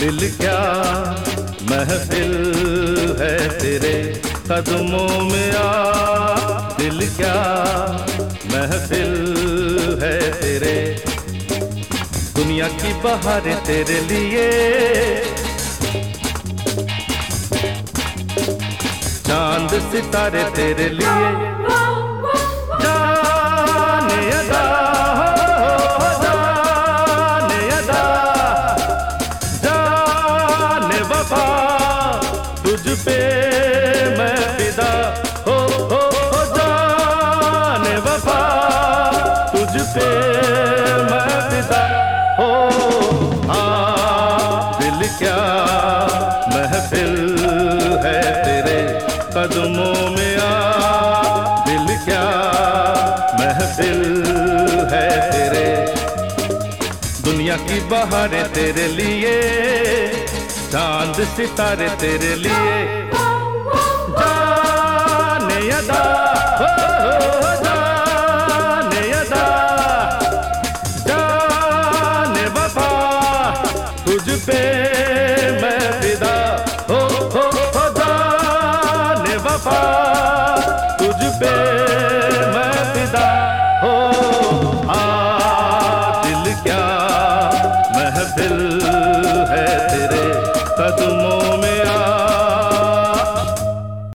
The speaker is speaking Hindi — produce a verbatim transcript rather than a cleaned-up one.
दिल क्या महफिल है तेरे कदमों में आ, दिल क्या महफिल है तेरे। दुनिया की बहारें तेरे लिए, चांद सितारे तेरे लिए। जाने अदा हो, जाने अदा, जाने वफा, तुझ पे मैं फिदा हो, हो, हो जाने वफा, तुझ पे मैं फिदा हो। हाँ दिल क्या महफिल है तेरे कदमों में आ, दिल क्या महफिल है तेरे। दुनिया की बहारें तेरे लिए, चांद सितारे तेरे लिए। जाने अदा हो, हो, हो